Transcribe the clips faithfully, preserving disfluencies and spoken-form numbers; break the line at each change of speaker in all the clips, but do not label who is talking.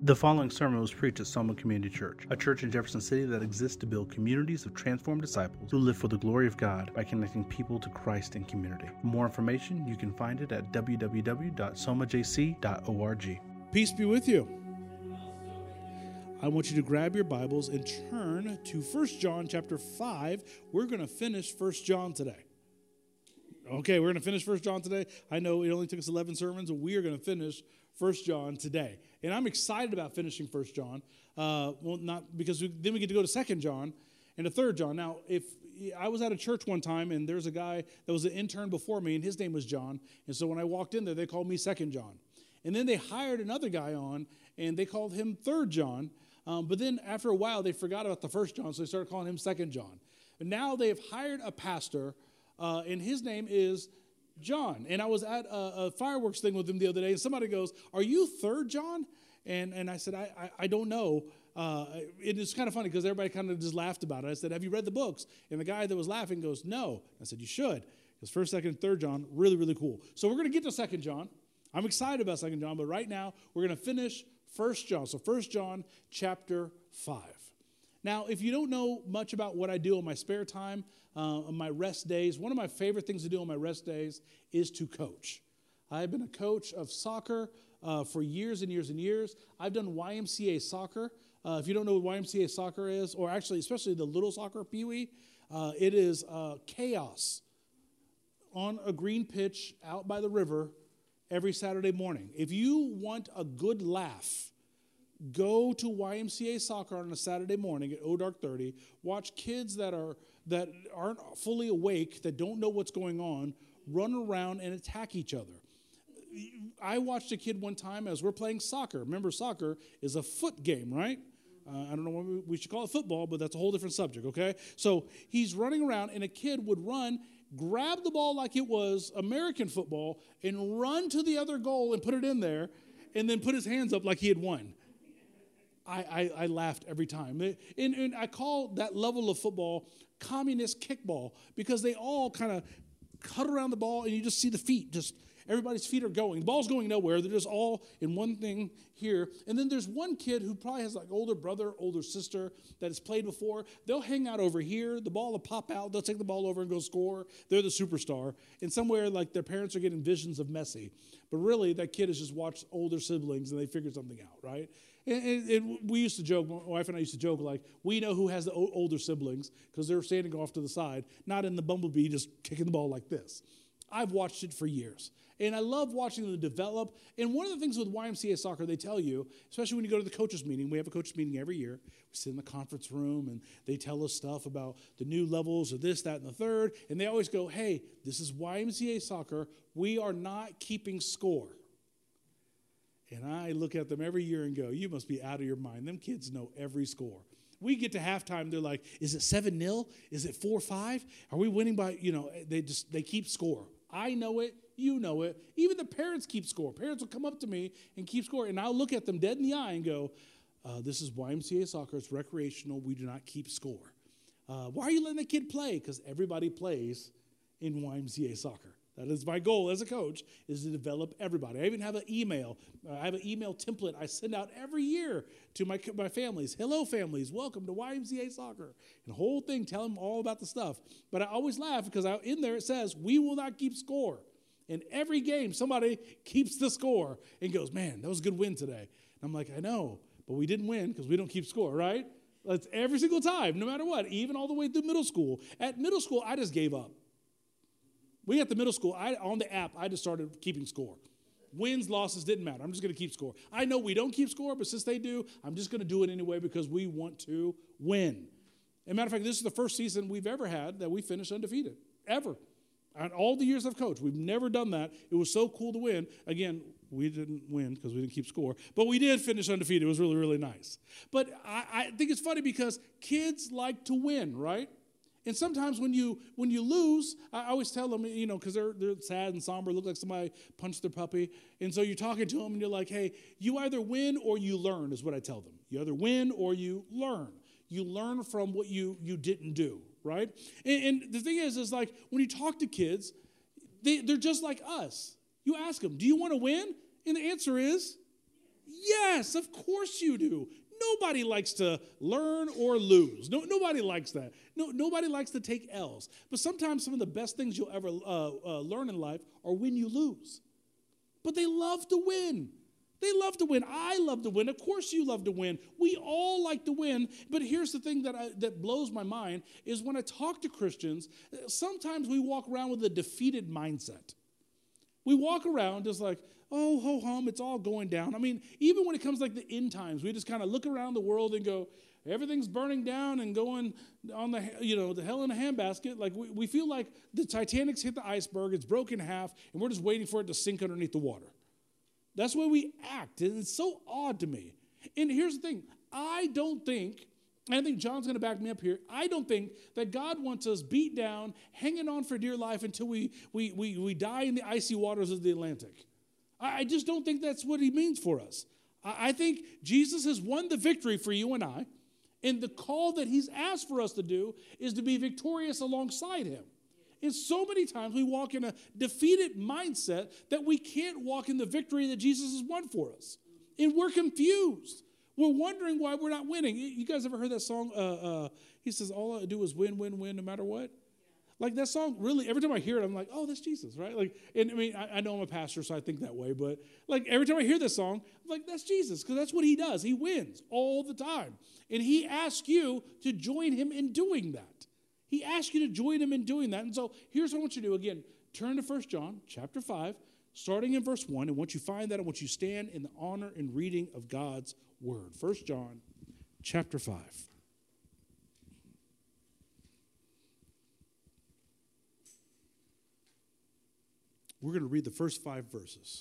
The following sermon was preached at Soma Community Church, a church in Jefferson City that exists to build communities of transformed disciples who live for the glory of God by connecting people to Christ in community. For more information, you can find it at w w w dot soma j c dot org.
Peace be with you. I want you to grab your Bibles and turn to First John chapter five. We're going to finish First John today. Okay, we're going to finish First John today. I know it only took us eleven sermons, but we are going to finish First John today. And I'm excited about finishing First John. Uh, well, not because we, then we get to go to Second John and to Third John. Now, if I was at a church one time, and there's a guy that was an intern before me, and his name was John. And so when I walked in there, they called me Second John. And then they hired another guy on, and they called him Third John. Um, but then after a while, they forgot about the First John, so they started calling him Second John. And now they have hired a pastor, uh, and his name is John. And I was at a, a fireworks thing with him the other day, and somebody goes, "Are you Third John?" And and I said, I I, I don't know. Uh, it is kind of funny because everybody kind of just laughed about it. I said, "Have you read the books?" And the guy that was laughing goes, "No." I said, "You should, because First, Second, and Third John, really, really cool." So we're going to get to Second John. I'm excited about Second John, but right now we're going to finish First John. So First John chapter five. Now, if you don't know much about what I do on my spare time, uh, on my rest days, one of my favorite things to do on my rest days is to coach. I've been a coach of soccer uh, for years and years and years. I've done Y M C A soccer. Uh, if you don't know what Y M C A soccer is, or actually especially the little soccer, Pee-wee, uh, it is uh, chaos on a green pitch out by the river every Saturday morning. If you want a good laugh, go to Y M C A soccer on a Saturday morning at oh dark thirty. Watch kids that are that aren't fully awake, that don't know what's going on, run around and attack each other. I watched a kid one time as we're playing soccer. Remember, soccer is a foot game, right? Uh, I don't know what we should call it football, but that's a whole different subject, okay? So he's running around, and a kid would run, grab the ball like it was American football, and run to the other goal and put it in there, and then put his hands up like he had won. I, I, I laughed every time. And, and I call that level of football communist kickball, because they all kind of cut around the ball, and you just see the feet. Just everybody's feet are going. The ball's going nowhere. They're just all in one thing here. And then there's one kid who probably has like older brother, older sister that has played before. They'll hang out over here. The ball will pop out. They'll take the ball over and go score. They're the superstar. And somewhere like their parents are getting visions of Messi. But really, that kid has just watched older siblings, and they figured something out, right? And, and, and we used to joke, my wife and I used to joke, like, we know who has the o- older siblings because they're standing off to the side, not in the bumblebee just kicking the ball like this. I've watched it for years. And I love watching them develop. And one of the things with Y M C A soccer, they tell you, especially when you go to the coaches meeting, we have a coaches meeting every year. We sit in the conference room, and they tell us stuff about the new levels of this, that, and the third. And they always go, "Hey, this is Y M C A soccer. We are not keeping score." And I look at them every year and go, "You must be out of your mind. Them kids know every score." We get to halftime, they're like, "Is it seven nil? Is it four five? Are we winning by," you know, they just, they keep score. I know it. You know it. Even the parents keep score. Parents will come up to me and keep score, and I'll look at them dead in the eye and go, uh, "This is Y M C A soccer. It's recreational. We do not keep score." Uh, why are you letting the kid play? Because everybody plays in Y M C A soccer. That is my goal as a coach, is to develop everybody. I even have an email. Uh, I have an email template I send out every year to my my families. "Hello, families. Welcome to Y M C A soccer." And the whole thing, tell them all about the stuff. But I always laugh because I, in there it says, "We will not keep score." In every game, somebody keeps the score and goes, "Man, that was a good win today." And I'm like, "I know, but we didn't win because we don't keep score, right?" That's every single time, no matter what, even all the way through middle school. At middle school, I just gave up. We at the middle school, I, on the app, I just started keeping score. Wins, losses, didn't matter. I'm just going to keep score. I know we don't keep score, but since they do, I'm just going to do it anyway because we want to win. As a matter of fact, this is the first season we've ever had that we finished undefeated, ever. And all the years I've coached, we've never done that. It was so cool to win. Again, we didn't win because we didn't keep score, but we did finish undefeated. It was really, really nice. But I, I think it's funny because kids like to win, right? And sometimes when you when you lose, I always tell them, you know, because they're they're sad and somber, look like somebody punched their puppy. And so you're talking to them and you're like, "Hey, you either win or you learn," is what I tell them. You either win or you learn. You learn from what you you didn't do, right? And, and the thing is, is like when you talk to kids, they, they're just like us. You ask them, "Do you want to win?" And the answer is Yes, of course you do. Nobody likes to learn or lose. No, nobody likes that. No, nobody likes to take L's. But sometimes some of the best things you'll ever uh, uh, learn in life are when you lose. But they love to win. They love to win. I love to win. Of course you love to win. We all like to win. But here's the thing that I, that blows my mind is when I talk to Christians, sometimes we walk around with a defeated mindset. We walk around just like, oh, ho hum, it's all going down. I mean, even when it comes like the end times, we just kind of look around the world and go, everything's burning down and going on the, you know, the hell in a handbasket. Like we, we feel like the Titanic's hit the iceberg, it's broken in half, and we're just waiting for it to sink underneath the water. That's the way we act, and it's so odd to me. And here's the thing. I don't think, and I think John's going to back me up here, I don't think that God wants us beat down, hanging on for dear life until we, we, we, we die in the icy waters of the Atlantic. I, I just don't think that's what he means for us. I, I think Jesus has won the victory for you and I, and the call that he's asked for us to do is to be victorious alongside him. And so many times we walk in a defeated mindset that we can't walk in the victory that Jesus has won for us. And we're confused. We're wondering why we're not winning. You guys ever heard that song? Uh, uh, he says, all I do is win, win, win, no matter what. Like that song, really, every time I hear it, I'm like, oh, that's Jesus, right? Like, and I mean, I, I know I'm a pastor, so I think that way. But like every time I hear this song, I'm like, that's Jesus, because that's what he does. He wins all the time. And he asks you to join him in doing that. He asks you to join him in doing that. And so here's what I want you to do. Again, turn to First John chapter five, starting in verse one. And once you find that, I want you to stand in the honor and reading of God's word. First John chapter five. We're going to read the first five verses.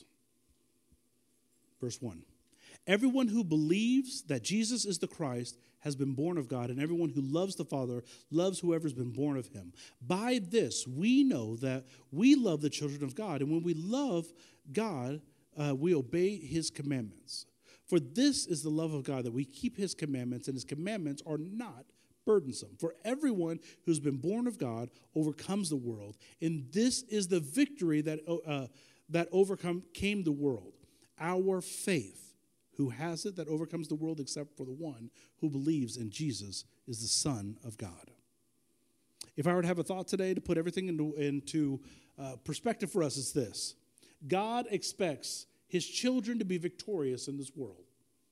Verse one. Everyone who believes that Jesus is the Christ has been born of God, and everyone who loves the Father loves whoever's been born of him. By this, we know that we love the children of God, and when we love God, uh, we obey his commandments. For this is the love of God, that we keep his commandments, and his commandments are not burdensome. For everyone who's been born of God overcomes the world, and this is the victory that, uh, that overcome came the world, our faith. Who has it that overcomes the world except for the one who believes in Jesus is the Son of God. If I were to have a thought today to put everything into, into uh, perspective for us, it's this. God expects his children to be victorious in this world.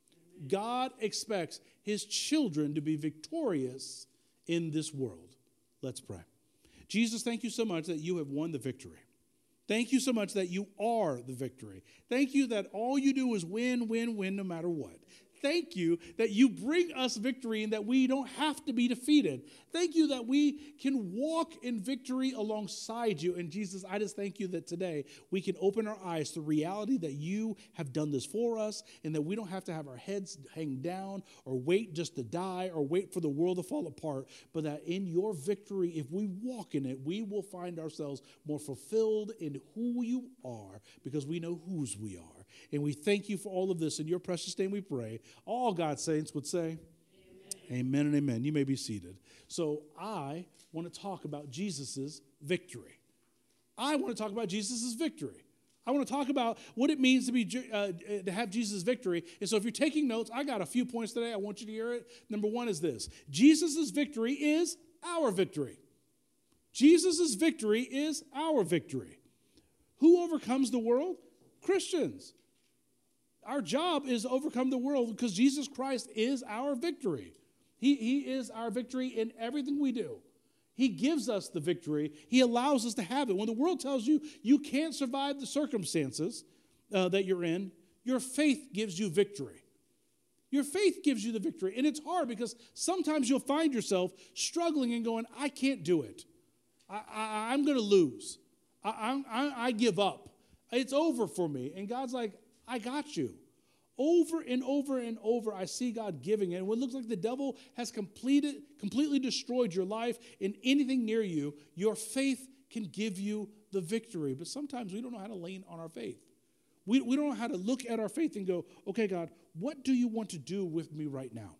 God expects his children to be victorious in this world. Let's pray. Jesus, thank you so much that you have won the victory. Thank you so much that you are the victory. Thank you that all you do is win, win, win, no matter what. Thank you that you bring us victory and that we don't have to be defeated. Thank you that we can walk in victory alongside you. And Jesus, I just thank you that today we can open our eyes to the reality that you have done this for us and that we don't have to have our heads hang down or wait just to die or wait for the world to fall apart, but that in your victory, if we walk in it, we will find ourselves more fulfilled in who you are because we know whose we are. And we thank you for all of this. In your precious name we pray. All God's saints would say, amen, amen and amen. You may be seated. So I want to talk about Jesus' victory. I want to talk about Jesus' victory. I want to talk about what it means to be uh, to have Jesus' victory. And so if you're taking notes, I got a few points today. I want you to hear it. Number one is this. Jesus' victory is our victory. Jesus' victory is our victory. Who overcomes the world? Christians. Our job is to overcome the world because Jesus Christ is our victory. He, he is our victory in everything we do. He gives us the victory. He allows us to have it. When the world tells you you can't survive the circumstances uh, that you're in, your faith gives you victory. Your faith gives you the victory. And it's hard because sometimes you'll find yourself struggling and going, I can't do it. I, I, I'm going to lose. I, I, I give up. It's over for me. And God's like, I got you. Over and over and over, I see God giving it. And when it looks like the devil has completed, completely destroyed your life and anything near you, your faith can give you the victory. But sometimes we don't know how to lean on our faith. We, we don't know how to look at our faith and go, okay, God, what do you want to do with me right now?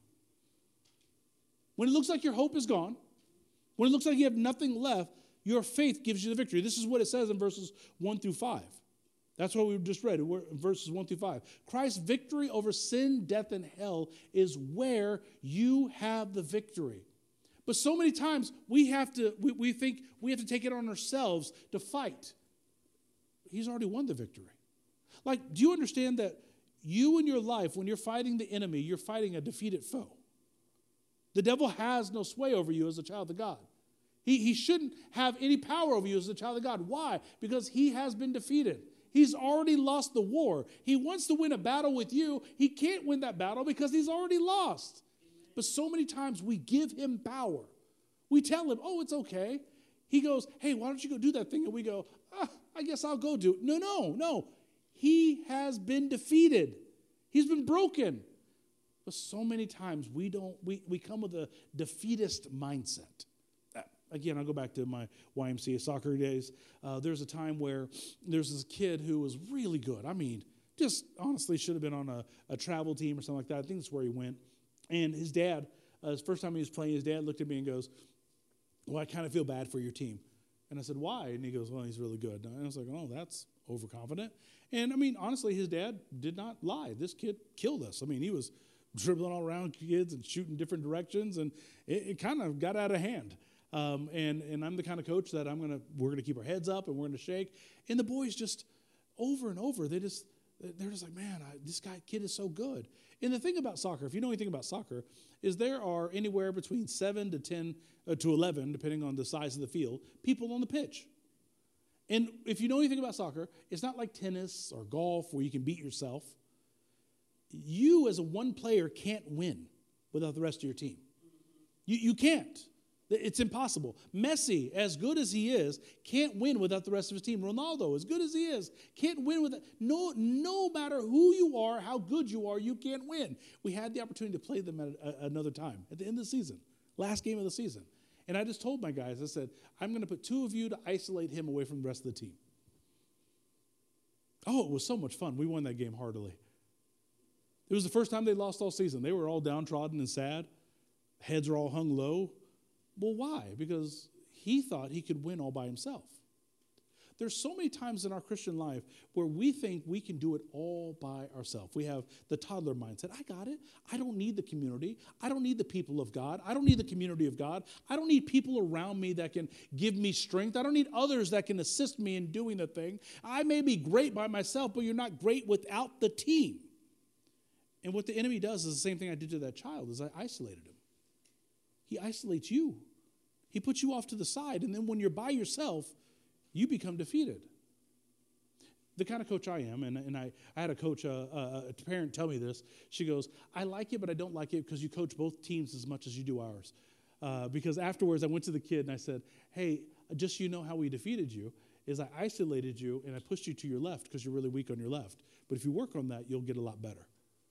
When it looks like your hope is gone, when it looks like you have nothing left, your faith gives you the victory. This is what it says in verses one through five. That's what we just read, verses one through five. Christ's victory over sin, death, and hell is where you have the victory. But so many times we have to, we, we think we have to take it on ourselves to fight. He's already won the victory. Like, do you understand that you in your life, when you're fighting the enemy, you're fighting a defeated foe? The devil has no sway over you as a child of God. He, he shouldn't have any power over you as a child of God. Why? Because he has been defeated. He's already lost the war. He wants to win a battle with you. He can't win that battle because he's already lost. But so many times we give him power. We tell him, oh, it's okay. He goes, hey, why don't you go do that thing? And we go, ah, I guess I'll go do it. No, no, no. He has been defeated. He's been broken. But so many times we don't, we, we come with a defeatist mindset. Again, I'll go back to my Y M C A soccer days. Uh, there's a time where there's this kid who was really good. I mean, just honestly should have been on a, a travel team or something like that. I think that's where he went. And his dad, uh, his first time he was playing, his dad looked at me and goes, well, I kind of feel bad for your team. And I said, why? And he goes, well, he's really good. And I was like, oh, that's overconfident. And I mean, honestly, his dad did not lie. This kid killed us. I mean, he was dribbling all around kids and shooting different directions, and it, it kind of got out of hand. Um, and, and I'm the kind of coach that I'm gonna we're gonna keep our heads up and we're gonna shake. And the boys just over and over, they just they're just like, man, I, this guy kid is so good. And the thing about soccer, if you know anything about soccer, is there are anywhere between seven to ten uh, to eleven, depending on the size of the field, people on the pitch. And if you know anything about soccer, it's not like tennis or golf where you can beat yourself. You as a one player can't win without the rest of your team. You you can't. It's impossible. Messi, as good as he is, can't win without the rest of his team. Ronaldo, as good as he is, can't win without. No, no matter who you are, how good you are, you can't win. We had the opportunity to play them at a, another time, at the end of the season, last game of the season. And I just told my guys, I said, I'm going to put two of you to isolate him away from the rest of the team. Oh, it was so much fun. We won that game heartily. It was the first time they lost all season. They were all downtrodden and sad. Heads are all hung low. Well, why? Because he thought he could win all by himself. There's so many times in our Christian life where we think we can do it all by ourselves. We have the toddler mindset. I got it. I don't need the community. I don't need the people of God. I don't need the community of God. I don't need people around me that can give me strength. I don't need others that can assist me in doing the thing. I may be great by myself, but you're not great without the team. And what the enemy does is the same thing I did to that child, is I isolated him. He isolates you. He puts you off to the side, and then when you're by yourself, you become defeated. The kind of coach I am, and, and I, I had a coach, uh, uh, a parent tell me this. She goes, I like it, but I don't like it because you coach both teams as much as you do ours. Uh, because afterwards, I went to the kid and I said, hey, just so you know how we defeated you, is I isolated you and I pushed you to your left because you're really weak on your left. But if you work on that, you'll get a lot better.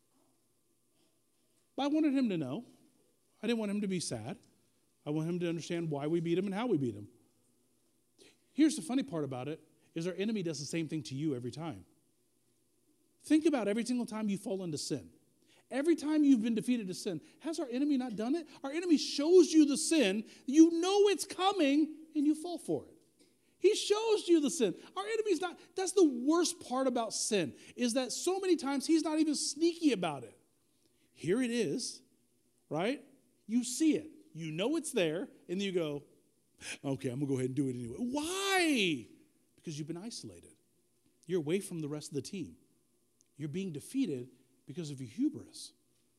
But I wanted him to know. I didn't want him to be sad. I want him to understand why we beat him and how we beat him. Here's the funny part about it, is our enemy does the same thing to you every time. Think about every single time you fall into sin. Every time you've been defeated to sin, has our enemy not done it? Our enemy shows you the sin, you know it's coming, and you fall for it. He shows you the sin. Our enemy's not, that's the worst part about sin, is that so many times he's not even sneaky about it. Here it is, right? You see it. You know it's there, and then you go, okay, I'm going to go ahead and do it anyway. Why? Because you've been isolated. You're away from the rest of the team. You're being defeated because of your hubris.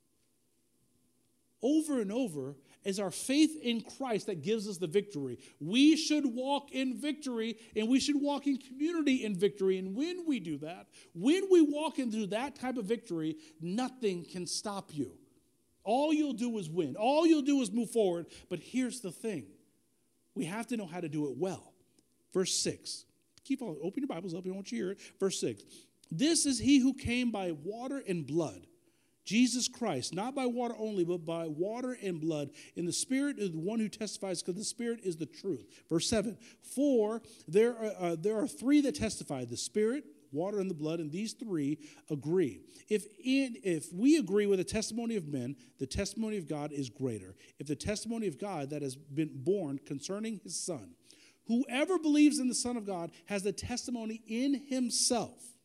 Over and over is our faith in Christ that gives us the victory. We should walk in victory, and we should walk in community in victory. And when we do that, when we walk into that type of victory, nothing can stop you. All you'll do is win. All you'll do is move forward. But here's the thing. We have to know how to do it well. Verse six. Keep on, open your Bibles up. I want you to hear it. Verse six. This is he who came by water and blood, Jesus Christ, not by water only, but by water and blood. And the Spirit is the one who testifies, because the Spirit is the truth. Verse seven. For there are, uh, there are three that testify, the Spirit, water, and the blood, and these three agree. If in, if we agree with the testimony of men, the testimony of God is greater. If the testimony of God that has been born concerning his Son, whoever believes in the Son of God has the testimony in himself.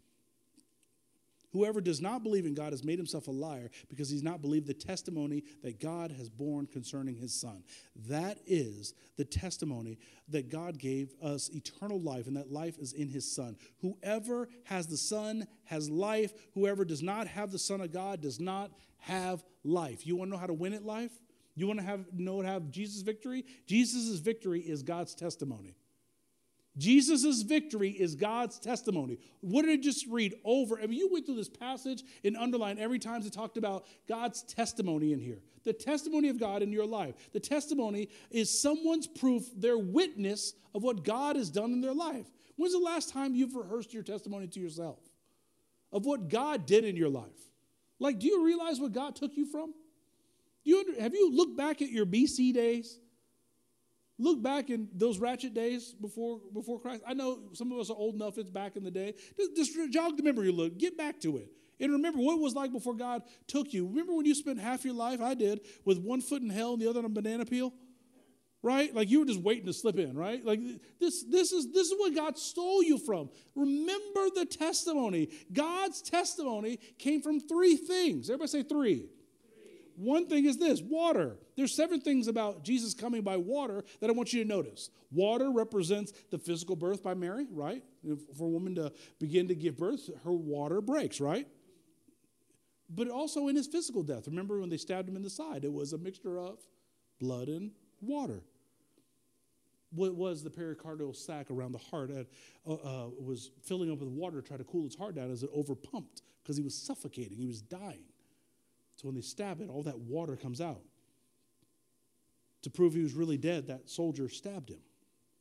Whoever does not believe in God has made himself a liar because he's not believed the testimony that God has borne concerning his Son. That is the testimony that God gave us eternal life, and that life is in his Son. Whoever has the Son has life. Whoever does not have the Son of God does not have life. You want to know how to win at life? You want to have know how to have Jesus' victory? Jesus' victory is God's testimony. Jesus' victory is God's testimony. What did I just read over? I mean, you went through this passage and underlined every time it talked about God's testimony in here. The testimony of God in your life. The testimony is someone's proof, their witness of what God has done in their life. When's the last time you've rehearsed your testimony to yourself of what God did in your life? Like, do you realize what God took you from? Do you under, have you looked back at your B C days? Look back in those ratchet days before, before Christ. I know some of us are old enough, it's back in the day. Just, just jog the memory a little. Get back to it. And remember what it was like before God took you. Remember when you spent half your life, I did, with one foot in hell and the other on a banana peel? Right? Like you were just waiting to slip in, right? Like this, this is this is what God stole you from. Remember the testimony. God's testimony came from three things. Everybody say three. One thing is this, water. There's seven things about Jesus coming by water that I want you to notice. Water represents the physical birth by Mary, right? For a woman to begin to give birth, her water breaks, right? But also in his physical death. Remember when they stabbed him in the side? It was a mixture of blood and water. What was the pericardial sac around the heart at, uh, uh, was filling up with water to try to cool his heart down as it overpumped because he was suffocating. He was dying. So when they stab it, all that water comes out. To prove he was really dead, that soldier stabbed him.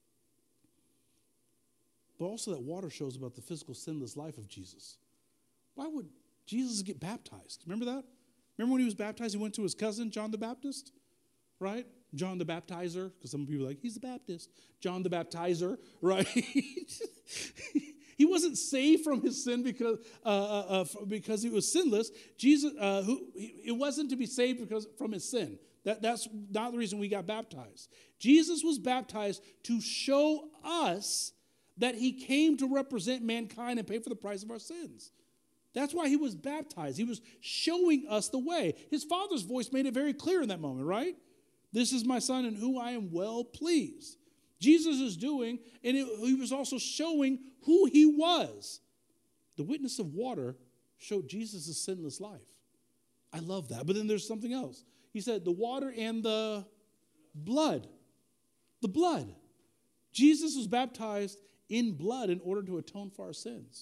But also that water shows about the physical sinless life of Jesus. Why would Jesus get baptized? Remember that? Remember when he was baptized, he went to his cousin, John the Baptist? Right? John the Baptizer, because some people are like, he's the Baptist. John the Baptizer, right? He wasn't saved from his sin because uh, uh, because he was sinless. Jesus, uh, who it wasn't to be saved because from his sin. That, that's not the reason we got baptized. Jesus was baptized to show us that he came to represent mankind and pay for the price of our sins. That's why he was baptized. He was showing us the way. His Father's voice made it very clear in that moment, right? This is my Son in whom I am well pleased. Jesus is doing, and it, he was also showing who he was. The witness of water showed Jesus' sinless life. I love that. But then there's something else. He said the water and the blood. The blood. Jesus was baptized in blood in order to atone for our sins.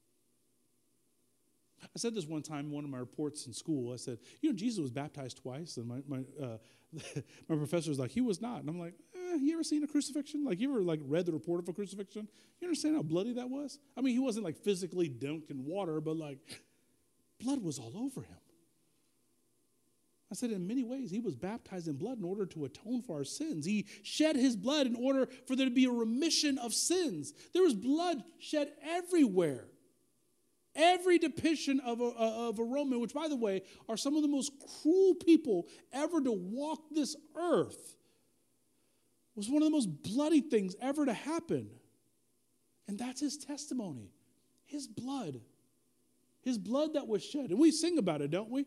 I said this one time in one of my reports in school. I said, you know, Jesus was baptized twice. And my my, uh, my professor was like, he was not. And I'm like, eh, you ever seen a crucifixion? Like, you ever like read the report of a crucifixion? You understand how bloody that was? I mean, he wasn't like physically dunked in water, but like blood was all over him. I said, in many ways, he was baptized in blood in order to atone for our sins. He shed his blood in order for there to be a remission of sins. There was blood shed everywhere. Every depiction of a, of a Roman, which, by the way, are some of the most cruel people ever to walk this earth, was one of the most bloody things ever to happen. And that's his testimony. His blood. His blood that was shed. And we sing about it, don't we?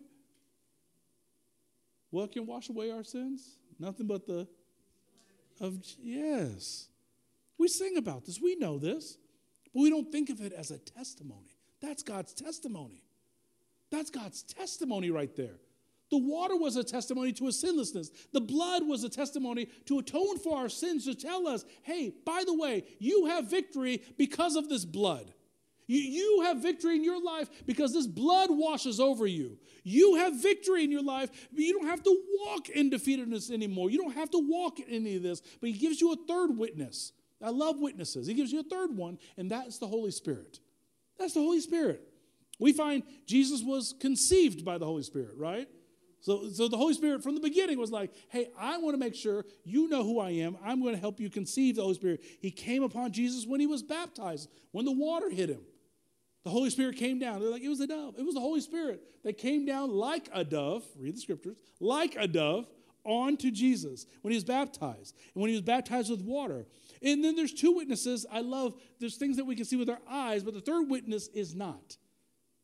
What can wash away our sins? Nothing but the of yes. We sing about this. We know this. But we don't think of it as a testimony. That's God's testimony. That's God's testimony right there. The water was a testimony to his sinlessness. The blood was a testimony to atone for our sins, to tell us, hey, by the way, you have victory because of this blood. You, you have victory in your life because this blood washes over you. You have victory in your life, but you don't have to walk in defeatedness anymore. You don't have to walk in any of this, but he gives you a third witness. I love witnesses. He gives you a third one, and that's the Holy Spirit. That's the Holy Spirit. We find Jesus was conceived by the Holy Spirit, right? So, so the Holy Spirit from the beginning was like, hey, I want to make sure you know who I am. I'm going to help you conceive the Holy Spirit. He came upon Jesus when he was baptized, when the water hit him. The Holy Spirit came down. They're like, it was a dove. It was the Holy Spirit that came down like a dove, read the scriptures, like a dove onto Jesus when he was baptized. And when he was baptized with water. And then there's two witnesses. I love, there's things that we can see with our eyes, but the third witness is not.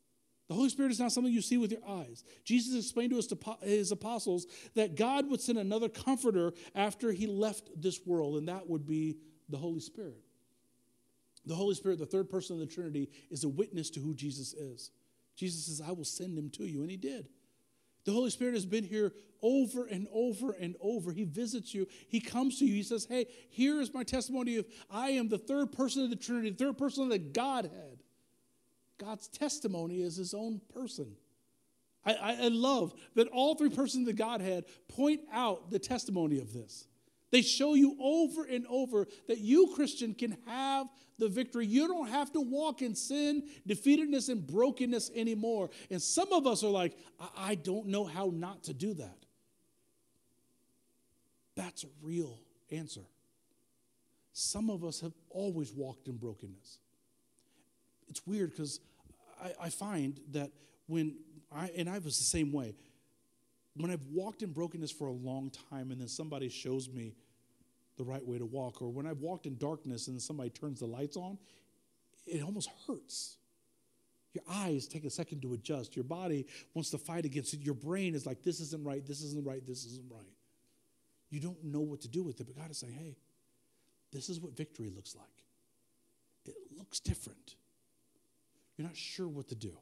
The Holy Spirit is not something you see with your eyes. Jesus explained to us, to his apostles, that God would send another comforter after he left this world, and that would be the Holy Spirit. The Holy Spirit, the third person of the Trinity, is a witness to who Jesus is. Jesus says, I will send him to you, and he did. The Holy Spirit has been here over and over and over. He visits you. He comes to you. He says, hey, here is my testimony of I am the third person of the Trinity, the third person of the Godhead. God's testimony is his own person. I, I, I love that all three persons of the Godhead point out the testimony of this. They show you over and over that you, Christian, can have the victory. You don't have to walk in sin, defeatedness, and brokenness anymore. And some of us are like, I, I don't know how not to do that. That's a real answer. Some of us have always walked in brokenness. It's weird because I, I find that when I, and I was the same way, when I've walked in brokenness for a long time and then somebody shows me the right way to walk, or when I've walked in darkness and then somebody turns the lights on, it almost hurts. Your eyes take a second to adjust. Your body wants to fight against it. Your brain is like, this isn't right, this isn't right, this isn't right. You don't know what to do with it, but God is saying, hey, this is what victory looks like. It looks different. You're not sure what to do.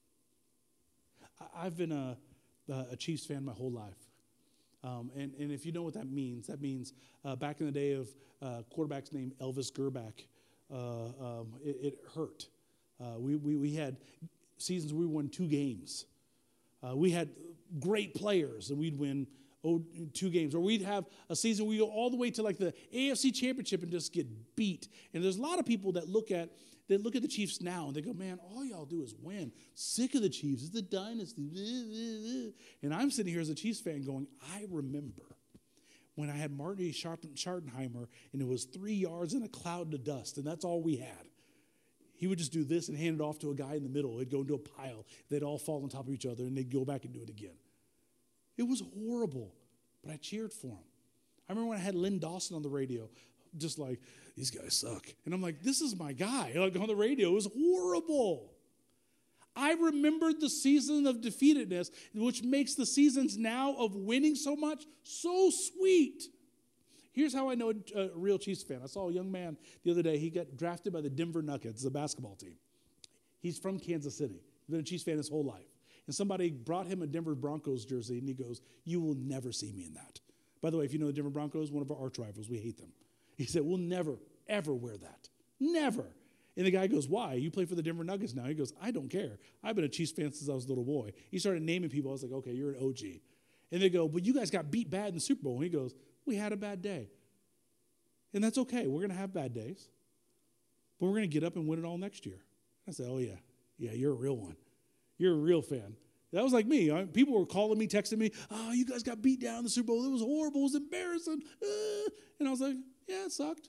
I've been a, a Chiefs fan my whole life. Um, and, and if you know what that means, that means uh, back in the day of uh, quarterbacks named Elvis Gerbach, uh, um, it, it hurt. Uh, we, we, we had seasons where we won two games. Uh, we had great players, and we'd win oh, two games. Or we'd have a season where we go all the way to like the A F C Championship and just get beat. And there's a lot of people that look at They look at the Chiefs now and they go, man, all y'all do is win. Sick of the Chiefs. It's the dynasty. And I'm sitting here as a Chiefs fan going, I remember when I had Marty Schottenheimer and it was three yards and a cloud of dust, and that's all we had. He would just do this and hand it off to a guy in the middle. It'd go into a pile. They'd all fall on top of each other, and they'd go back and do it again. It was horrible, but I cheered for him. I remember when I had Lynn Dawson on the radio, just like, these guys suck. And I'm like, this is my guy. Like on the radio, it was horrible. I remembered the season of defeatedness, which makes the seasons now of winning so much so sweet. Here's how I know a, a real Chiefs fan. I saw a young man the other day. He got drafted by the Denver Nuggets, the basketball team. He's from Kansas City. He's been a Chiefs fan his whole life. And somebody brought him a Denver Broncos jersey, and he goes, you will never see me in that. By the way, if you know the Denver Broncos, one of our arch rivals, we hate them. He said, we'll never, ever wear that. Never. And the guy goes, why? You play for the Denver Nuggets now. He goes, I don't care. I've been a Chiefs fan since I was a little boy. He started naming people. I was like, okay, you're an O G. And they go, but you guys got beat bad in the Super Bowl. And he goes, we had a bad day. And that's okay. We're going to have bad days. But we're going to get up and win it all next year. I said, oh, yeah. Yeah, you're a real one. You're a real fan. That was like me. I, people were calling me, texting me, oh, you guys got beat down in the Super Bowl. It was horrible. It was embarrassing. Uh, and I was like, yeah, it sucked.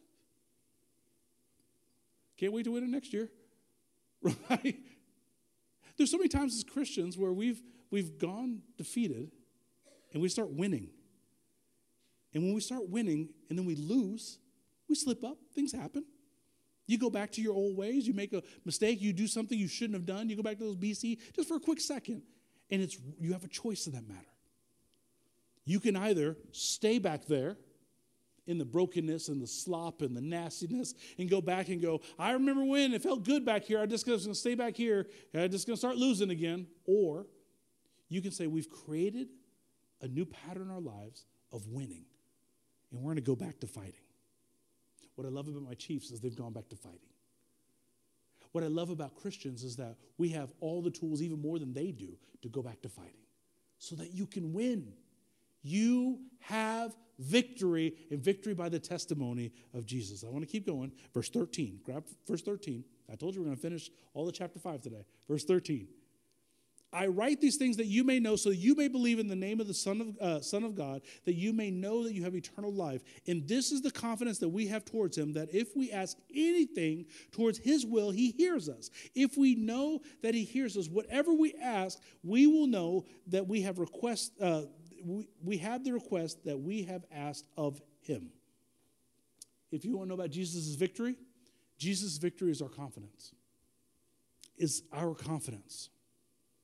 Can't wait to win it next year. Right? There's so many times as Christians where we've we've gone defeated and we start winning. And when we start winning and then we lose, we slip up. Things happen. You go back to your old ways. You make a mistake. You do something you shouldn't have done. You go back to those B C just for a quick second. And it's you have a choice in that matter. You can either stay back there in the brokenness and the slop and the nastiness and go back and go, I remember when it felt good back here. I'm just going to stay back here. I'm just going to start losing again. Or you can say we've created a new pattern in our lives of winning, and we're going to go back to fighting. What I love about my Chiefs is they've gone back to fighting. What I love about Christians is that we have all the tools, even more than they do, to go back to fighting so that you can win. You have victory, and victory by the testimony of Jesus. I want to keep going. Verse thirteen. Grab verse thirteen. I told you we're going to finish all of chapter five today. Verse thirteen. I write these things that you may know, so that you may believe in the name of the Son of, uh, Son of God, that you may know that you have eternal life. And this is the confidence that we have towards him, that if we ask anything towards his will, he hears us. If we know that he hears us, whatever we ask, we will know that we have request. Uh, we, we have the request that we have asked of him. If you want to know about Jesus' victory, Jesus' victory is our confidence. Is our confidence.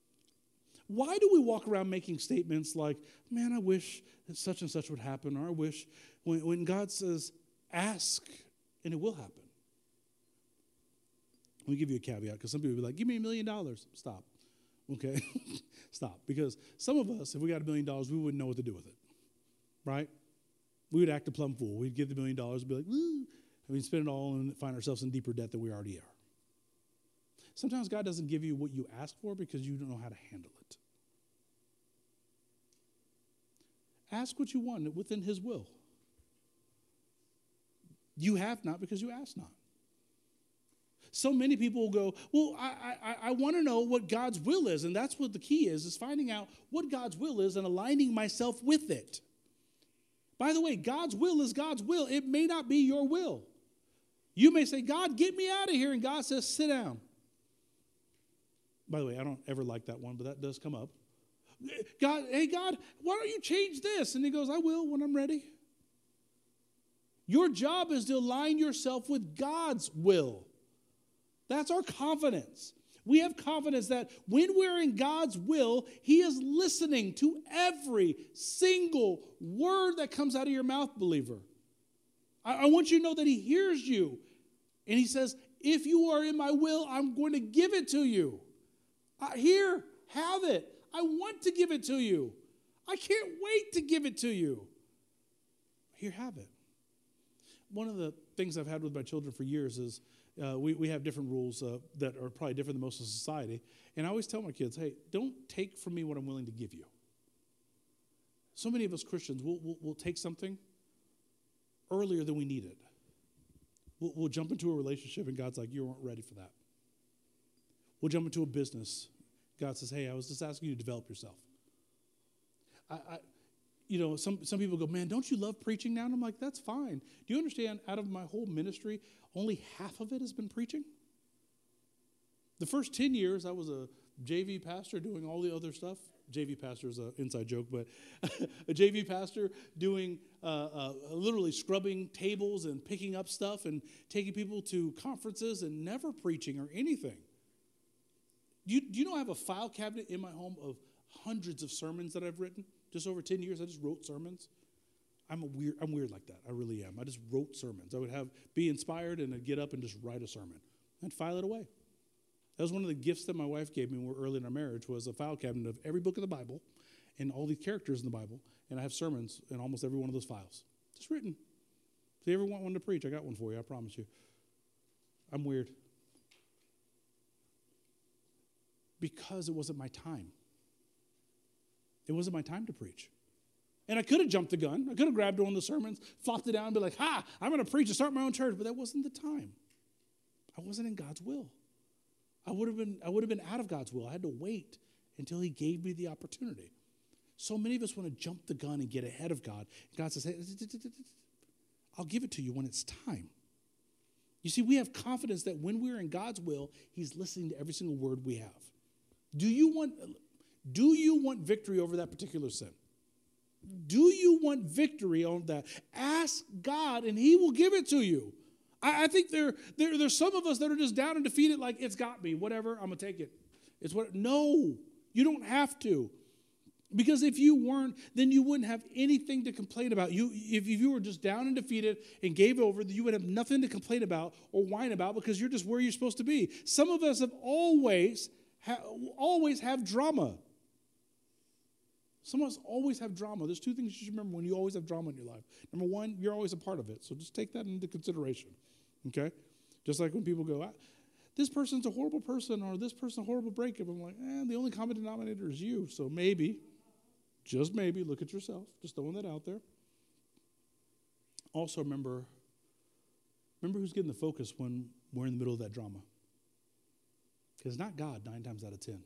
Why do we walk around making statements like, man, I wish that such and such would happen, or I wish, when, when God says, ask, and it will happen. Let me give you a caveat, because some people will be like, give me a million dollars. Stop. Okay? Stop. Because some of us, if we got a million dollars, we wouldn't know what to do with it. Right? We would act a plumb fool. We'd give the million dollars and be like, woo, and we'd spend it all and find ourselves in deeper debt than we already are. Sometimes God doesn't give you what you ask for because you don't know how to handle it. Ask what you want within his will. You have not because you ask not. So many people will go, well, I, I, I want to know what God's will is. And that's what the key is, is finding out what God's will is and aligning myself with it. By the way, God's will is God's will. It may not be your will. You may say, God, get me out of here. And God says, sit down. By the way, I don't ever like that one, but that does come up. God, hey, God, why don't you change this? And he goes, I will when I'm ready. Your job is to align yourself with God's will. That's our confidence. We have confidence that when we're in God's will, he is listening to every single word that comes out of your mouth, believer. I, I want you to know that he hears you. And he says, if you are in my will, I'm going to give it to you. Uh, here, have it. I want to give it to you. I can't wait to give it to you. Here, have it. One of the things I've had with my children for years is uh, we, we have different rules uh, that are probably different than most of society. And I always tell my kids, hey, don't take from me what I'm willing to give you. So many of us Christians, we'll, we'll, we'll take something earlier than we need it. We'll, we'll jump into a relationship and God's like, you weren't ready for that. We'll jump into a business. God says, hey, I was just asking you to develop yourself. I, I You know, some, some people go, man, don't you love preaching now? And I'm like, that's fine. Do you understand, out of my whole ministry, only half of it has been preaching? The first ten years, I was a J V pastor doing all the other stuff. J V pastor is an inside joke, but a J V pastor doing uh, uh, literally scrubbing tables and picking up stuff and taking people to conferences and never preaching or anything. Do you, do you know I have a file cabinet in my home of hundreds of sermons that I've written? Just over ten years, I just wrote sermons. I'm a weird. I'm weird like that. I really am. I just wrote sermons. I would have be inspired and I'd get up and just write a sermon and file it away. That was one of the gifts that my wife gave me when we were early in our marriage, was a file cabinet of every book of the Bible and all these characters in the Bible, and I have sermons in almost every one of those files, just written. If you ever want one to preach, I got one for you. I promise you. I'm weird because it wasn't my time. It wasn't my time to preach. And I could have jumped the gun. I could have grabbed one of the sermons, flopped it down, and be like, ha, I'm going to preach and start my own church. But that wasn't the time. I wasn't in God's will. I would have been, I would have been out of God's will. I had to wait until he gave me the opportunity. So many of us want to jump the gun and get ahead of God. God says, hey, I'll give it to you when it's time. You see, we have confidence that when we're in God's will, he's listening to every single word we have. Do you want... Do you want victory over that particular sin? Do you want victory on that? Ask God and he will give it to you. I, I think there, there, there's some of us that are just down and defeated, like, it's got me, whatever, I'm going to take it. It's what? No, you don't have to. Because if you weren't, then you wouldn't have anything to complain about. You, if you were just down and defeated and gave over, you would have nothing to complain about or whine about because you're just where you're supposed to be. Some of us have always, ha, always have drama. Some of us always have drama. There's two things you should remember when you always have drama in your life. Number one, you're always a part of it. So just take that into consideration, okay? Just like when people go, this person's a horrible person or this person's a horrible breakup. I'm like, eh, the only common denominator is you. So maybe, just maybe, look at yourself. Just throwing that out there. Also remember, remember who's getting the focus when we're in the middle of that drama. Because it's not God nine times out of ten.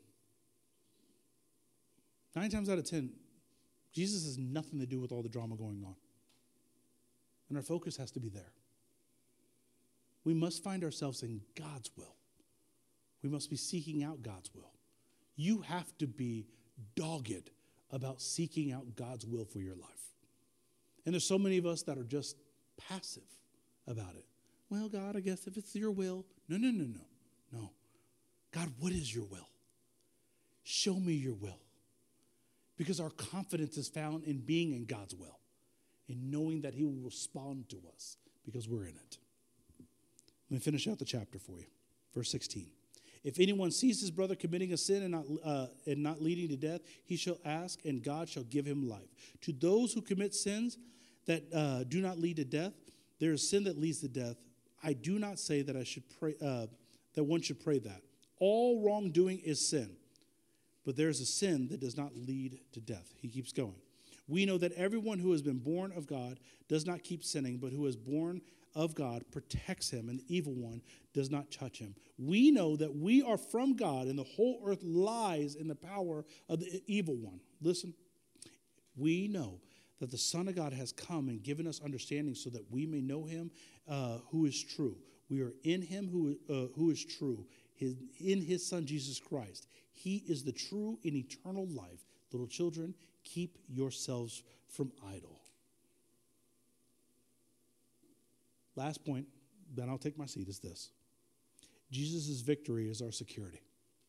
Nine times out of ten, Jesus has nothing to do with all the drama going on. And our focus has to be there. We must find ourselves in God's will. We must be seeking out God's will. You have to be dogged about seeking out God's will for your life. And there's so many of us that are just passive about it. Well, God, I guess if it's your will. No, no, no, no. No. God, what is your will? Show me your will. Because our confidence is found in being in God's will, in knowing that he will respond to us because we're in it. Let me finish out the chapter for you. Verse sixteen. If anyone sees his brother committing a sin and not, uh, and not leading to death, he shall ask, and God shall give him life. To those who commit sins that uh, do not lead to death, there is sin that leads to death. I do not say that I should pray uh, that one should pray that. All wrongdoing is sin, but there is a sin that does not lead to death. He keeps going. We know that everyone who has been born of God does not keep sinning, but who is born of God protects him, and the evil one does not touch him. We know that we are from God, and the whole earth lies in the power of the evil one. Listen, we know that the Son of God has come and given us understanding so that we may know him uh, who is true. We are in him who, uh, who is true, his, in his Son, Jesus Christ. He is the true and eternal life. Little children, keep yourselves from idol. Last point, then I'll take my seat, is this. Jesus' victory is our security.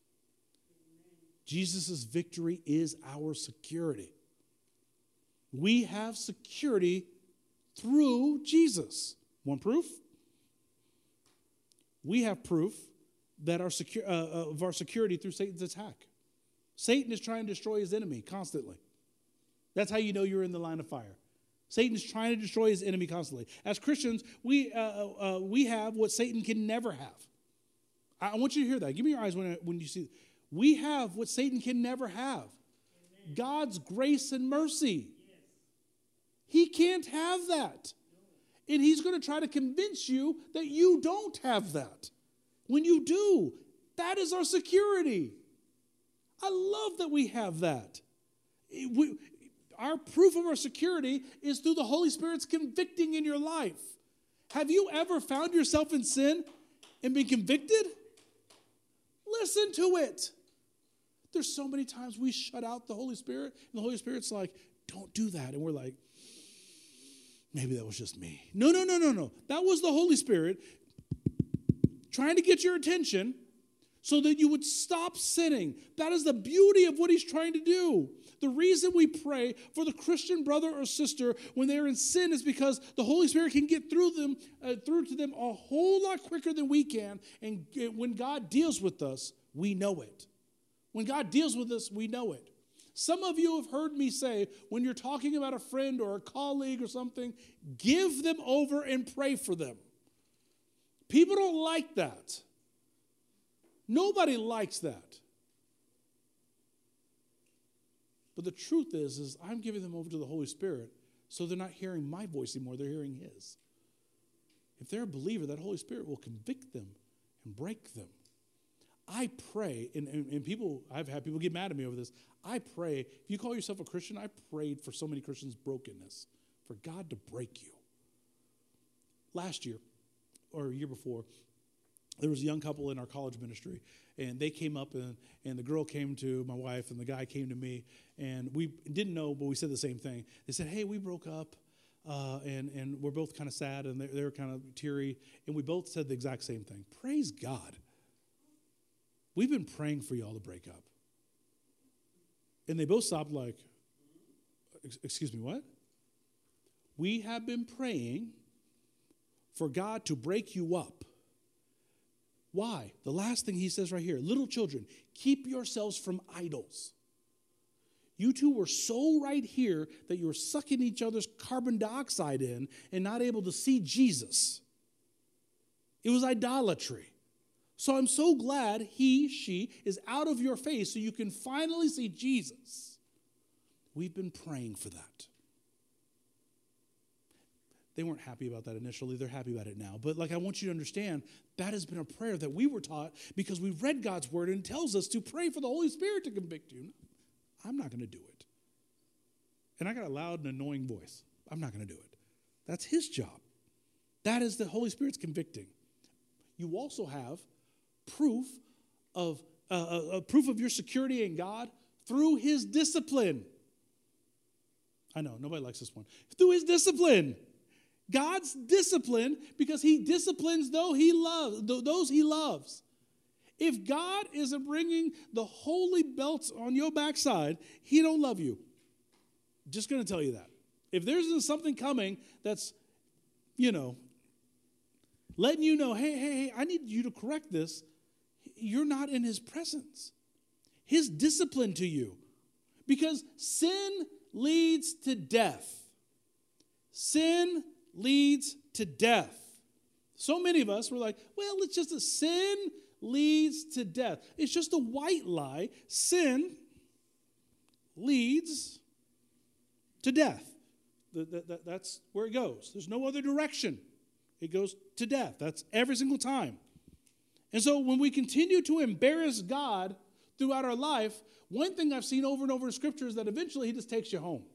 Jesus' victory is our security. We have security through Jesus. One proof? We have proof that our secu- uh, of our security through Satan's attack. Satan is trying to destroy his enemy constantly. That's how you know you're in the line of fire. Satan is trying to destroy his enemy constantly. As Christians, we uh, uh, we have what Satan can never have. I, I want you to hear that. Give me your eyes when, I, when you see it. We have what Satan can never have. Amen. God's grace and mercy. Yes. He can't have that. No. And he's going to try to convince you that you don't have that. When you do, that is our security. I love that we have that. We, Our proof of our security is through the Holy Spirit's convicting in your life. Have you ever found yourself in sin and been convicted? Listen to it. There's so many times we shut out the Holy Spirit, and the Holy Spirit's like, don't do that. And we're like, maybe that was just me. No, no, no, no, no. That was the Holy Spirit trying to get your attention so that you would stop sinning. That is the beauty of what he's trying to do. The reason we pray for the Christian brother or sister when they're in sin is because the Holy Spirit can get through them, uh, through to them a whole lot quicker than we can. And when God deals with us, we know it. When God deals with us, we know it. Some of you have heard me say, when you're talking about a friend or a colleague or something, give them over and pray for them. People don't like that. Nobody likes that. But the truth is, is I'm giving them over to the Holy Spirit so they're not hearing my voice anymore, they're hearing his. If they're a believer, that Holy Spirit will convict them and break them. I pray, and, and, and people, I've had people get mad at me over this. I pray, if you call yourself a Christian, I prayed for so many Christians' brokenness, for God to break you. Last year, or a year before, there was a young couple in our college ministry, and they came up, and, and the girl came to my wife, and the guy came to me, and we didn't know, but we said the same thing. They said, hey, we broke up, uh, and, and we're both kind of sad, and they're, they're kind of teary, and we both said the exact same thing. Praise God. We've been praying for y'all to break up. And they both stopped like, excuse me, what? We have been praying for God to break you up. Why? The last thing he says right here, little children, keep yourselves from idols. You two were so right here that you were sucking each other's carbon dioxide in and not able to see Jesus. It was idolatry. So I'm so glad he, she is out of your face so you can finally see Jesus. We've been praying for that. They weren't happy about that initially. They're happy about it now. But like I want you to understand, that has been a prayer that we were taught because we read God's word and it tells us to pray for the Holy Spirit to convict you. I'm not going to do it. And I got a loud and annoying voice. I'm not going to do it. That's his job. That is the Holy Spirit's convicting. You also have proof of uh, uh, proof of your security in God through his discipline. I know, nobody likes this one. Through his discipline. God's discipline, because he disciplines those he loves, those he loves. If God isn't bringing the holy belts on your backside, he don't love you. Just going to tell you that. If there's something coming that's, you know, letting you know, hey, hey, hey, I need you to correct this, you're not in his presence. His discipline to you. Because sin leads to death. Sin leads to death. So many of us were like, well, it's just a sin leads to death. It's just a white lie. Sin leads to death. That, that, that, that's where it goes. There's no other direction. It goes to death. That's every single time. And so when we continue to embarrass God throughout our life, one thing I've seen over and over in Scripture is that eventually he just takes you home.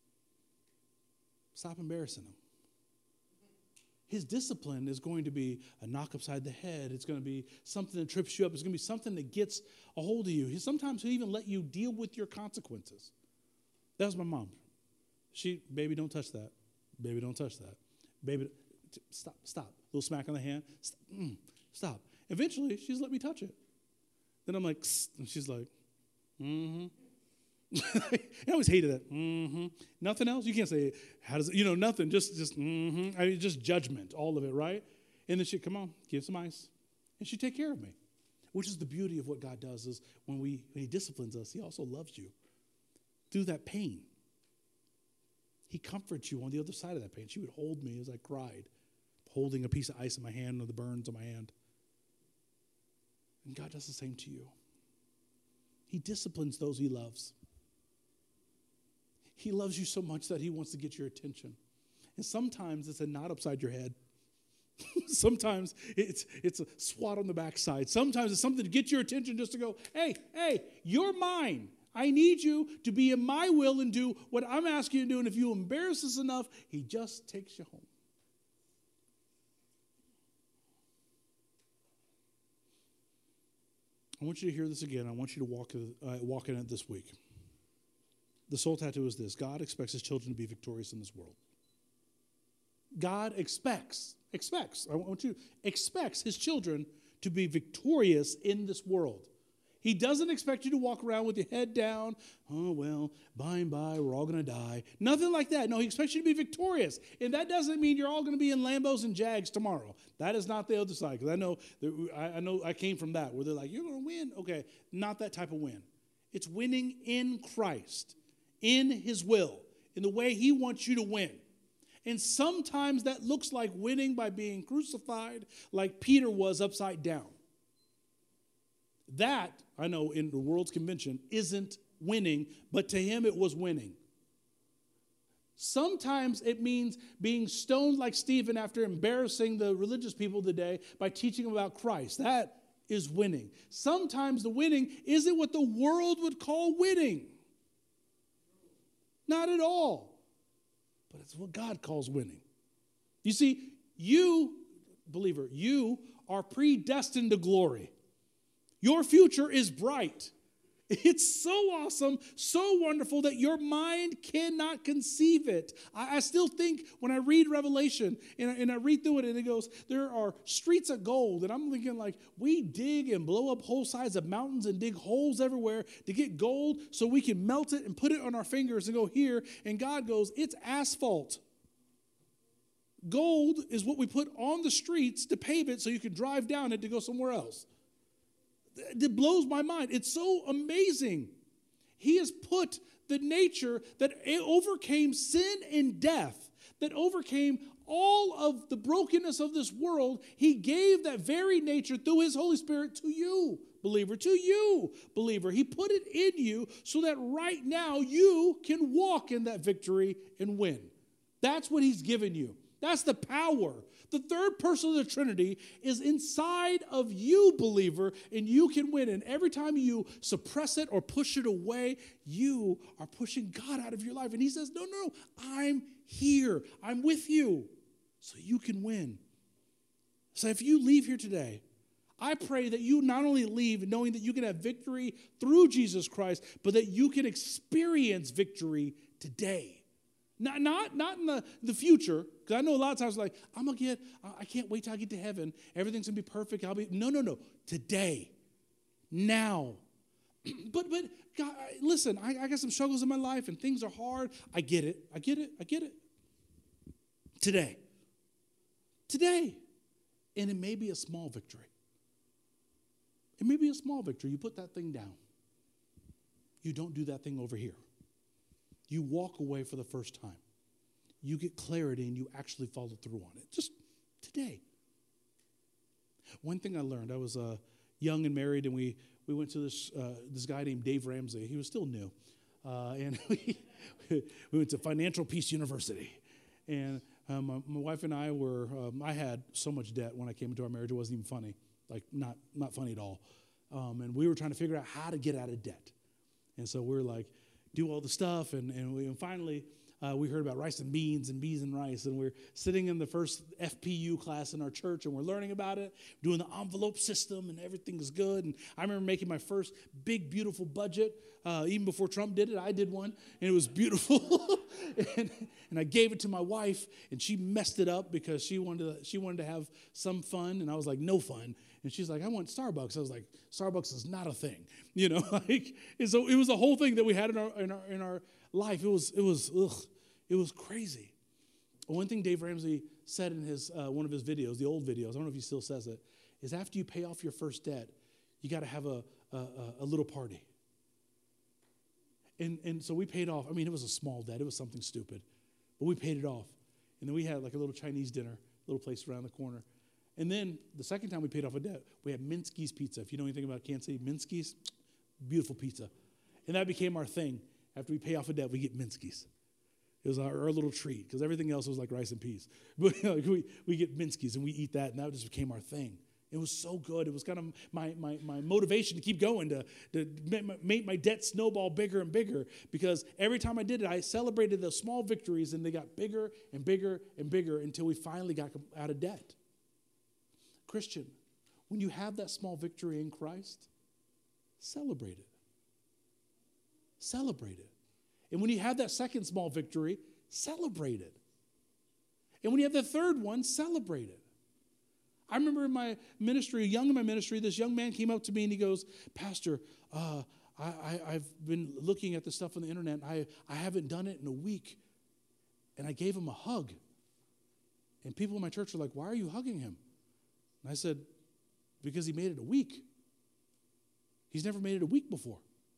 Stop embarrassing him. His discipline is going to be a knock upside the head. It's going to be something that trips you up. It's going to be something that gets a hold of you. He, sometimes he'll even let you deal with your consequences. That was my mom. She, baby, don't touch that. Baby, don't touch that. Baby, stop, stop. Little smack on the hand. Stop. Mm, stop. Eventually, she's let me touch it. Then I'm like, Kss, and she's like, mm-hmm. I always hated that. Mm-hmm. Nothing else? You can't say, how does it, you know, nothing. Just, just, mm-hmm. I mean, just judgment, all of it, right? And then she'd come on, give some ice. And she'd take care of me, which is the beauty of what God does is when, we, when he disciplines us, he also loves you through that pain. He comforts you on the other side of that pain. She would hold me as I cried, holding a piece of ice in my hand or the burns on my hand. And God does the same to you. He disciplines those he loves. He loves you so much that he wants to get your attention. And sometimes it's a knot upside your head. Sometimes it's, it's a swat on the backside. Sometimes it's something to get your attention just to go, hey, hey, you're mine. I need you to be in my will and do what I'm asking you to do. And if you embarrass us enough, he just takes you home. I want you to hear this again. I want you to walk, uh, walk in it this week. The soul tattoo is this. God expects his children to be victorious in this world. God expects, expects, I want you, expects his children to be victorious in this world. He doesn't expect you to walk around with your head down. Oh, well, by and by, we're all going to die. Nothing like that. No, he expects you to be victorious. And that doesn't mean you're all going to be in Lambos and Jags tomorrow. That is not the other side. Because I know, I know I came from that, where they're like, you're going to win. Okay, not that type of win. It's winning in Christ, in his will, in the way he wants you to win. And sometimes that looks like winning by being crucified like Peter was upside down. That, I know in the world's convention, isn't winning, but to him it was winning. Sometimes it means being stoned like Stephen after embarrassing the religious people today by teaching about Christ. That is winning. Sometimes the winning isn't what the world would call winning. Not at all. But it's what God calls winning. You see, you, believer, you are predestined to glory. Your future is bright. It's so awesome, so wonderful that your mind cannot conceive it. I, I still think when I read Revelation and I, and I read through it and it goes, there are streets of gold. And I'm thinking like, we dig and blow up whole sides of mountains and dig holes everywhere to get gold so we can melt it and put it on our fingers and go here. And God goes, it's asphalt. Gold is what we put on the streets to pave it so you can drive down it to go somewhere else. It blows my mind. It's so amazing. He has put the nature that overcame sin and death, that overcame all of the brokenness of this world. He gave that very nature through his Holy Spirit to you, believer, to you, believer. He put it in you so that right now you can walk in that victory and win. That's what he's given you. That's the power. The third person of the Trinity is inside of you, believer, and you can win. And every time you suppress it or push it away, you are pushing God out of your life. And he says, no, no, no, I'm here. I'm with you so you can win. So if you leave here today, I pray that you not only leave knowing that you can have victory through Jesus Christ, but that you can experience victory today. Not, not, not in the, the future, because I know a lot of times like, I'm going to get, I can't wait till I get to heaven. Everything's going to be perfect. I'll be, no, no, no. Today, now, but but God, listen, I, I got some struggles in my life and things are hard. I get it. I get it. I get it. Today. Today. And it may be a small victory. It may be a small victory. You put that thing down. You don't do that thing over here. You walk away for the first time. You get clarity and you actually follow through on it. Just today. One thing I learned, I was uh, young and married, and we, we went to this uh, this guy named Dave Ramsey. He was still new. Uh, and we, we went to Financial Peace University. And um, my, my wife and I were, um, I had so much debt when I came into our marriage, it wasn't even funny. Like, not, not funny at all. Um, and we were trying to figure out how to get out of debt. And so we were like, do all the stuff. And, and, we, and finally, uh, we heard about rice and beans and beans and rice. And we're sitting in the first F P U class in our church, and we're learning about it, doing the envelope system, and everything is good. And I remember making my first big, beautiful budget. Uh, even before Trump did it, I did one, and it was beautiful. and, and I gave it to my wife, and she messed it up because she wanted to, she wanted to have some fun, and I was like, no fun. And she's like, I want Starbucks. I was like, Starbucks is not a thing, you know. Like, and so it was a whole thing that we had in our in our in our life. It was it was ugh, it was crazy. One thing Dave Ramsey said in his uh, one of his videos, the old videos, I don't know if he still says it, is after you pay off your first debt, you got to have a, a a little party. And and so we paid off. I mean, it was a small debt. It was something stupid, but we paid it off. And then we had like a little Chinese dinner, little place around the corner. And then the second time we paid off a debt, we had Minsky's Pizza. If you know anything about Kansas City, Minsky's, beautiful pizza. And that became our thing. After we pay off a debt, we get Minsky's. It was our, our little treat, because everything else was like rice and peas. But you know, we, we get Minsky's, and we eat that, and that just became our thing. It was so good. It was kind of my my, my motivation to keep going, to, to make my debt snowball bigger and bigger, because every time I did it, I celebrated the small victories, and they got bigger and bigger and bigger until we finally got out of debt. Christian, when you have that small victory in Christ, celebrate it. Celebrate it. And when you have that second small victory, celebrate it. And when you have the third one, celebrate it. I remember in my ministry, young in my ministry, this young man came up to me and he goes, Pastor, uh, I, I, I've been looking at the stuff on the internet. And I, I haven't done it in a week. And I gave him a hug. And people in my church were like, why are you hugging him? And I said, because he made it a week. He's never made it a week before.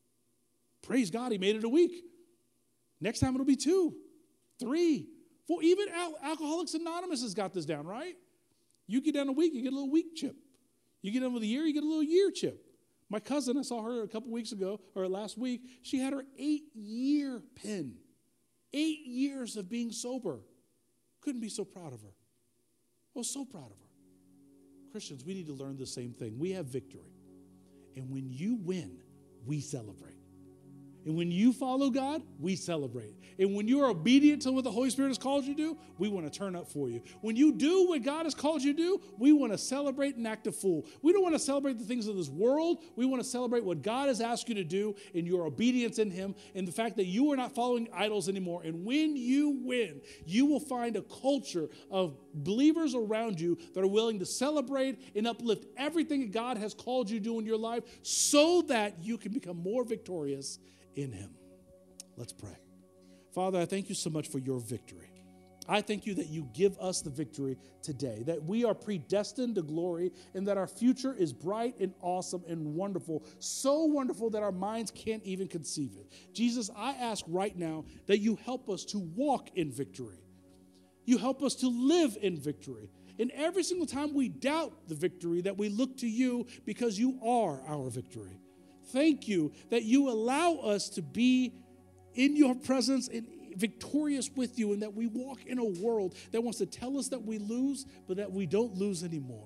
Praise God, he made it a week. Next time it'll be two, three, four. Even Al- Alcoholics Anonymous has got this down, right? You get down a week, you get a little week chip. You get down with a year, you get a little year chip. My cousin, I saw her a couple weeks ago, or last week, she had her eight-year pin. Eight years of being sober. Couldn't be so proud of her. I was so proud of her. Christians, we need to learn the same thing. We have victory. And when you win, we celebrate. And when you follow God, we celebrate. And when you are obedient to what the Holy Spirit has called you to do, we want to turn up for you. When you do what God has called you to do, we want to celebrate and act a fool. We don't want to celebrate the things of this world. We want to celebrate what God has asked you to do in your obedience in Him and the fact that you are not following idols anymore. And when you win, you will find a culture of believers around you that are willing to celebrate and uplift everything that God has called you to do in your life so that you can become more victorious in Him. Let's pray. Father, I thank you so much for your victory. I thank you that you give us the victory today, that we are predestined to glory, and that our future is bright and awesome and wonderful, so wonderful that our minds can't even conceive it. Jesus, I ask right now that you help us to walk in victory. You help us to live in victory. And every single time we doubt the victory, that we look to you because you are our victory. Thank you that you allow us to be in your presence and victorious with you, and that we walk in a world that wants to tell us that we lose, but that we don't lose anymore.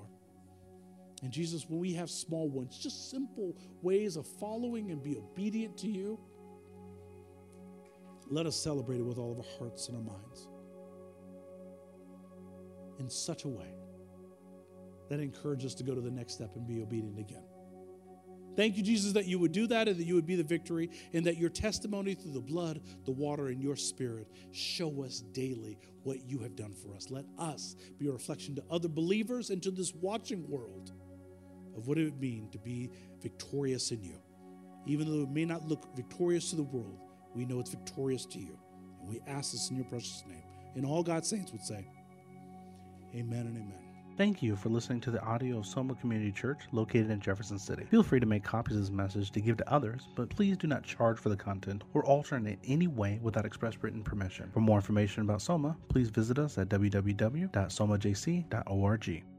And Jesus, when we have small ones, just simple ways of following and be obedient to you, let us celebrate it with all of our hearts and our minds in such a way that encourages us to go to the next step and be obedient again. Thank you, Jesus, that you would do that and that you would be the victory, and that your testimony through the blood, the water, and your spirit show us daily what you have done for us. Let us be a reflection to other believers and to this watching world of what it would mean to be victorious in you. Even though it may not look victorious to the world, we know it's victorious to you. And we ask this in your precious name. And all God's saints would say, amen and amen.
Thank you for listening to the audio of Soma Community Church located in Jefferson City. Feel free to make copies of this message to give to others, but please do not charge for the content or alter it in any way without express written permission. For more information about Soma, please visit us at w w w dot soma j c dot org.